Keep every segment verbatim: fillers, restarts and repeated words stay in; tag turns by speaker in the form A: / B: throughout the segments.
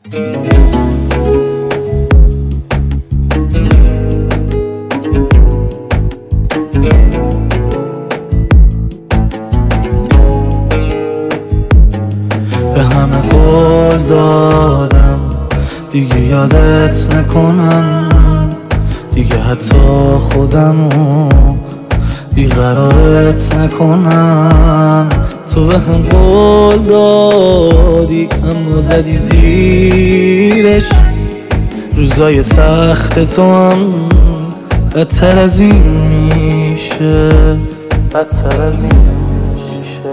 A: به همه قول دادم دیگه یادت نکنم، دیگه حتی خودمو بیقرارت نکنم. تو به هم قول دادی اما زدی زیرش، روزای سخت تو هم بدتر از این میشه، بدتر از این میشه.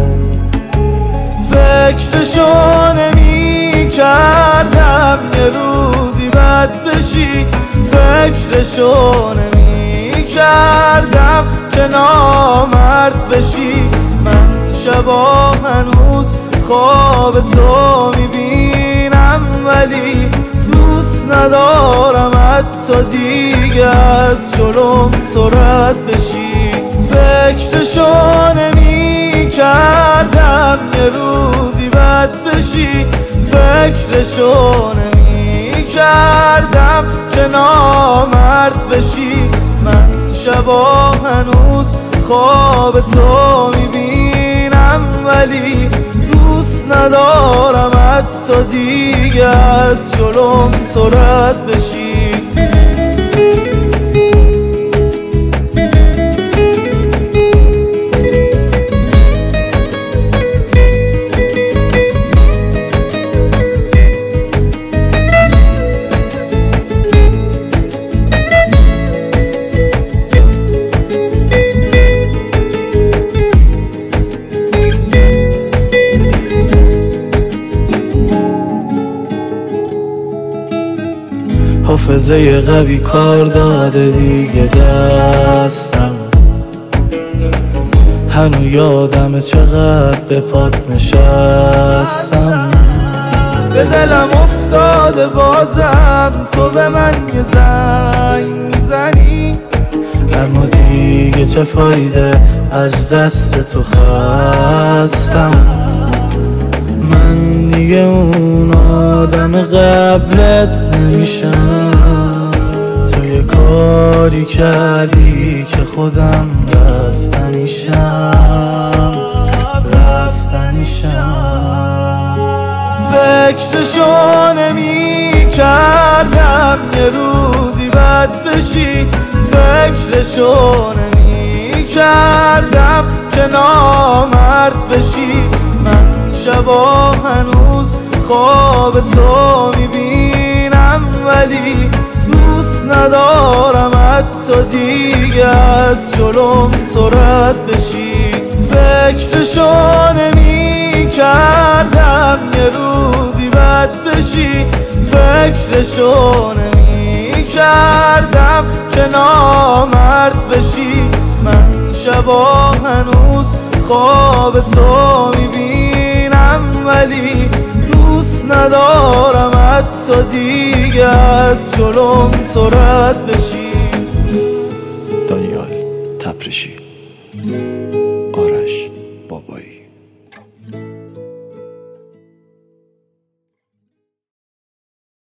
A: فکرشو نمی کردم یه روزی بد بشی، فکرشو نمی کردم که نامرد بشی. من شبا هنوز خواب تو میبینم ولی دوست ندارم حتی دیگه از جلوم تو رد بشی. فکرشو نمی کردم یه روزی بد بشی، فکرشو نمی کردم که نامرد بشی. من شبا هنوز خواب تو میبینم ولی دوست ندارم حتی دیگه از جلوم تو رد بشی. حافظه قوی کار داده دیگه دستم، هنو یادم چقدر به پات نشستم. به دلم افتاده بازم تو به من یه زنگ میزنی، اما دیگه چه فایده از دست تو خستم. من دیگه اون آدم قبلت نمیشم، تو یه کاری کردی که خودم رفتنیشم، رفتنیشم. فکرشو نمی کردم یه روزی بد بشی، فکرشو نمی کردم که نامرد بشی. من شبا هنوز خواب تو میبینم ولی دوست ندارم حتی دیگه از جلوم تو رد بشی. فکرشو نمی کردم یه روزی بد بشی، فکرشو نمی کردم که نامرد بشی. من شبا هنوز خواب تو میبینم ولی دوست ندارم حتی دیگه از جلوم تو رد بشی.
B: دانیال تفرشی، آرش بابایی.